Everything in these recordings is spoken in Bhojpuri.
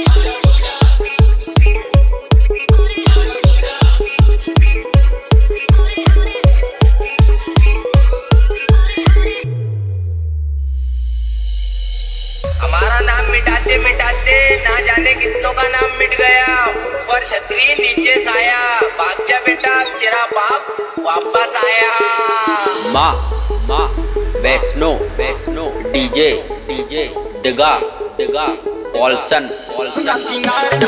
हमारा नाम मिटाते मिटाते ना जाने कितनों का नाम मिट गया। ऊपर छतरी नीचे साया, भाग जा बेटा तेरा बाप वापस आया। माँ माँ वैष्णो वैष्णो डीजे डीजे दिगा दिगा पॉल्सन पॉल्सन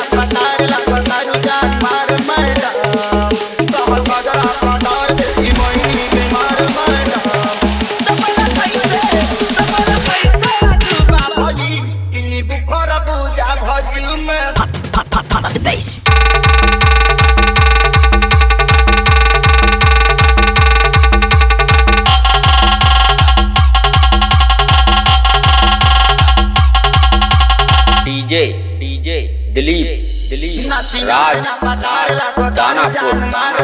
Pop the bass. DJ DJ Dilip Dilip Raj Danapur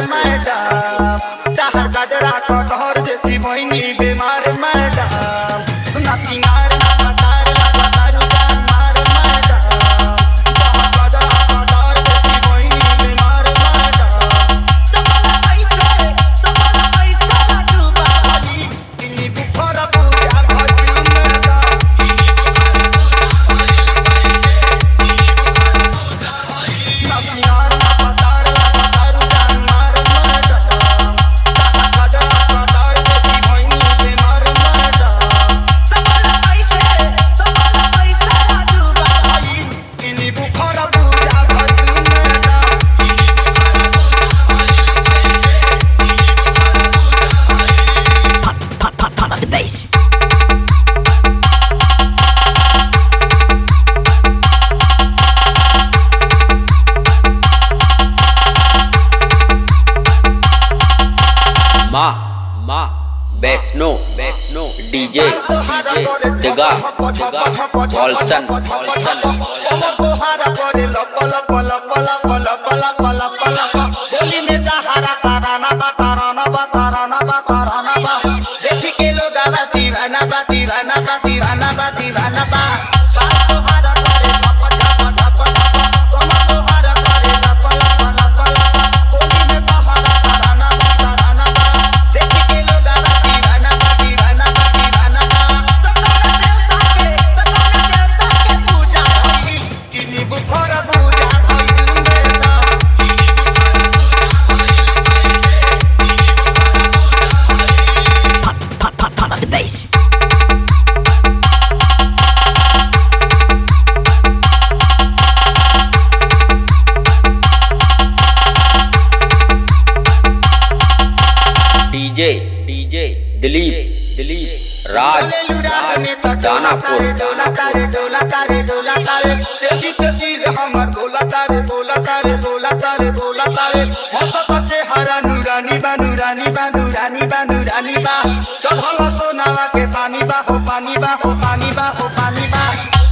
माँ माँ वैष्णो वैष्णो डीजे डीजे दिगा दिगा पॉल्सन डीजे डीजे दिलीप दिलीप राज दानापुर सोनावा के पानी बा हो पानी बा हो पानी बा हो पानी बा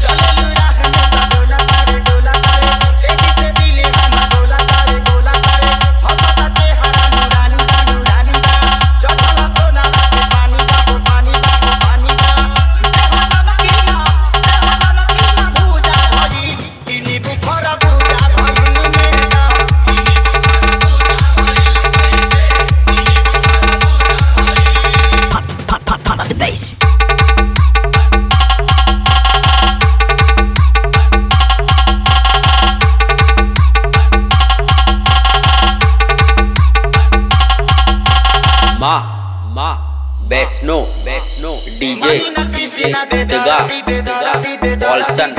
माँ माँ वैष्णो वैष्णो डीजे डीजे दिगा दिगा पॉल्सन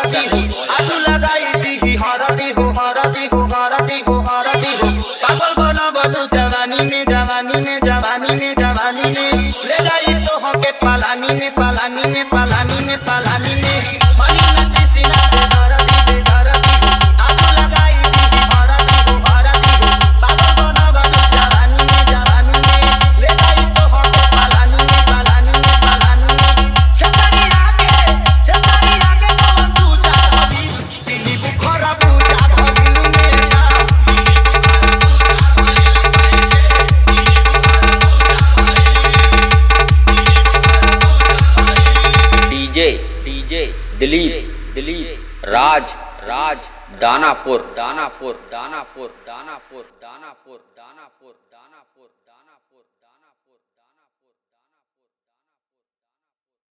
जवानी में जवानी में जवानी में जवानी में ले जाई तो होके पालानी में पालानी में पालानी में पालानी में डीजे डीजे दिलीप दिलीप राज राज दानापुर दानापुर दानापुर दानापुर दानापुर दानापुर दानापुर।